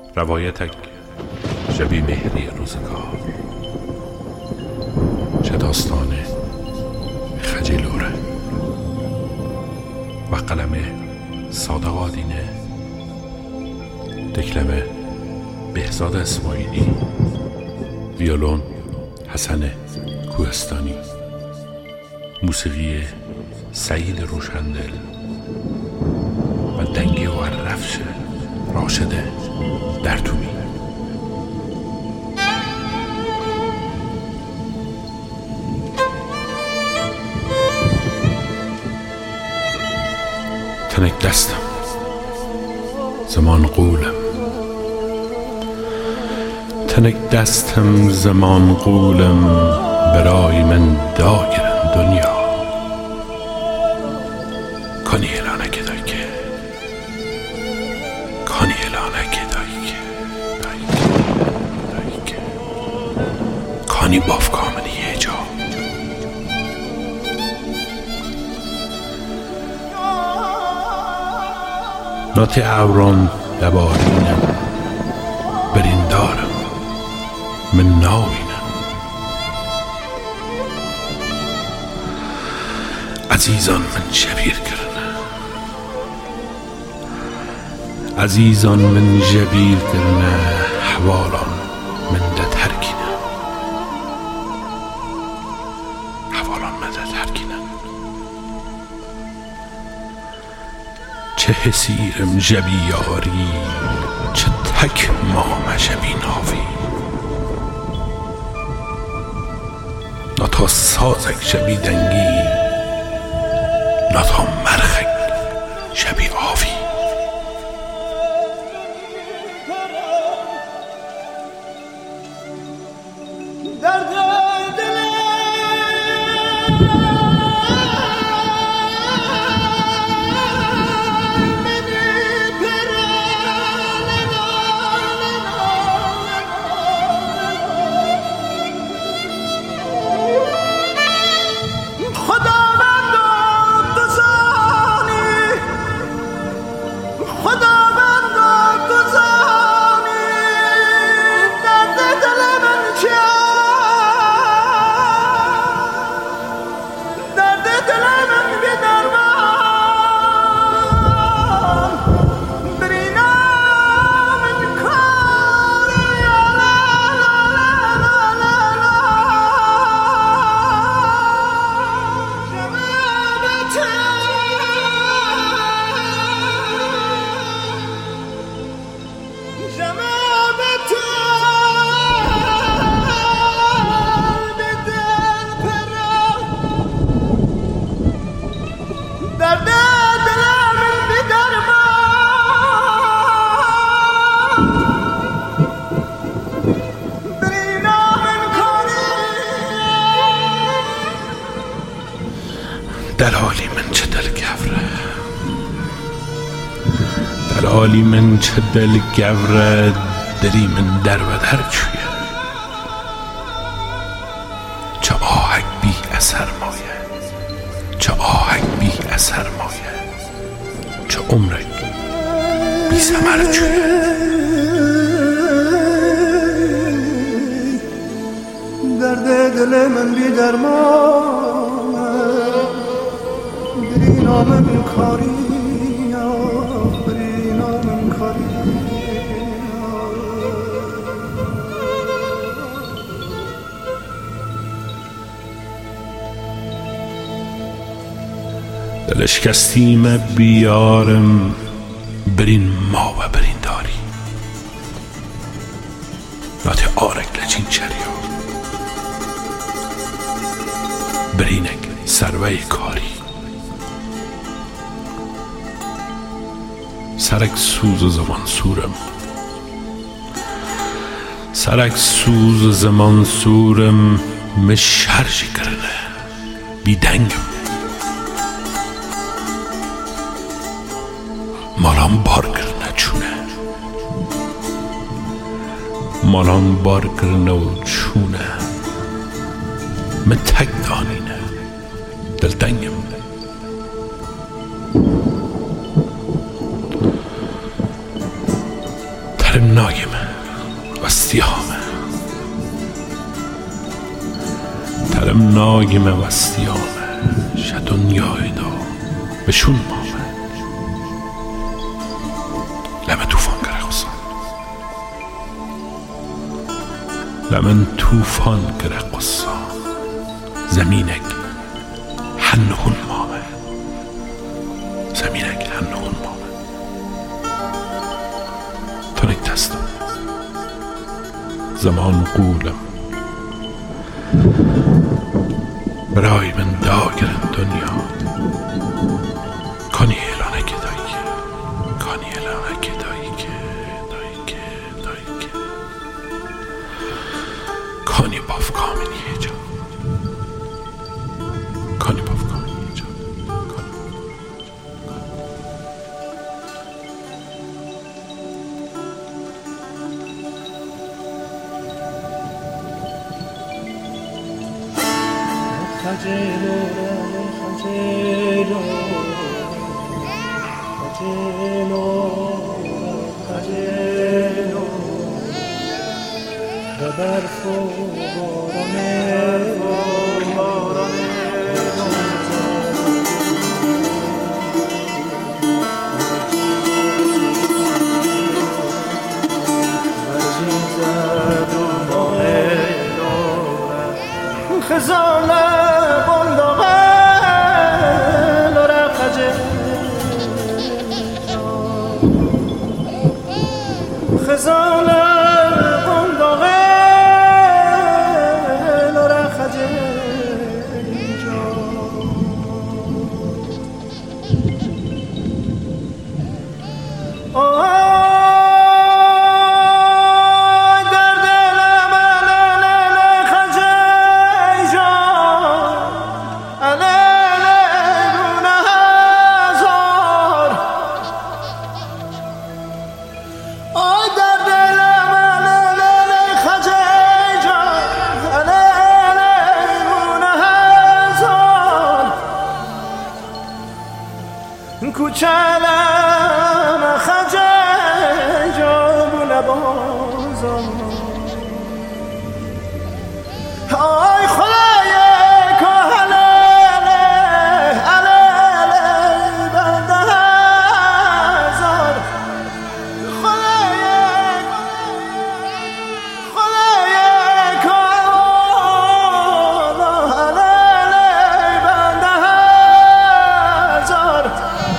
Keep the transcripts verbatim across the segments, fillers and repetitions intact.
روایتک شبی مهری روزگار، چه داستان خجلوره و قلم صادق آدینه، دکلمه بهزاد اسماعیلی، ویولون حسن کوهستانی، موسیقی سعید روشندل و دنگی و رفش راشد درتومی. تنک دستم زمان قولم، تنک دستم زمان قولم، برای من داگرن دنیا کنی الانک دایکه، کنی الانک دایکه دایکه دایکه کنی باف کامنی یه جا. ناتی اوران دبارینم برین دارم من ناوینم، عزیزان من شبیر کرنه، عزیزان من جبیر کرنه، حوالان من ده ترکینه، حوالان من ده ترکینه. چه حسیرم جبی یاری، چه تک مام جبی ناوی، نتا سازک شبی دنگی، نتا مرخک شبی آوی. دلالی من چه دل گوره، دلالی من چه دل گوره، دلی من در و در چویه، چه آهک بی اثر مایه، چه آهک بی اثر مایه، چه عمرک بی ثمر چویه. درد دل من بی درمان، بری نام من کاری، بری نام من کاری. دلش کستیم بیارم، برین ما و برین داری، ناتی آرک لچین چریا، برینک سروی کاری. سرک سوز زمان سورم، سرک سوز زمان سورم، مشرشی کرنه بی دنگم، مالان بار کرنه چونه، مالان بار کرنه و چونه، من تک دانینه دل دنگم. Terim nagime vastiyame Terim nagime vastiyame Şe dünyayı da bشون mame Leme tufan gere qısan Lemen tufan gere qısan Zeminek حنهن مامه زمینک حنهن مامه تنک دستم زمان قولم برای من داگر دنیا کانی اعلانه که دایی که کانی اعلانه که دایی که دایی که دایی که کانی باف کامنی جا کانی باف کامنی جا خجلو خجلو خجلو خجلو و برف و بارانه خزانه بندقه لره خجل خزانه بندقه لره خجل کوچلم خجل جامون بازم آی خدای کهنه علیه بنده هزار خدای خدای کهنه علیه بنده هزار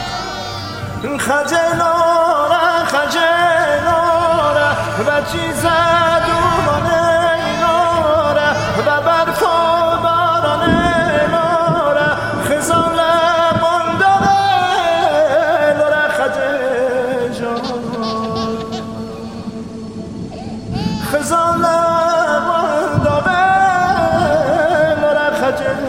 خجلاره خجلاره و چیز دومانه ناره و برف و بارانه ناره خزانه بنداره لره خجل جان خزانه بنداره لره خجل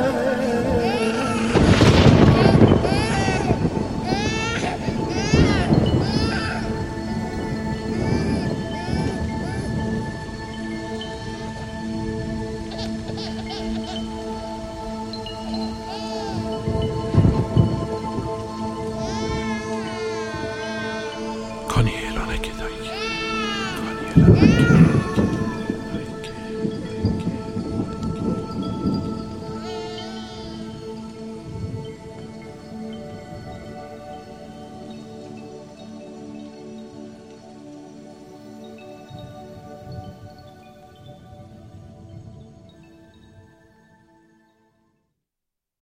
کانی اعلانه که دایی کانی اعلانه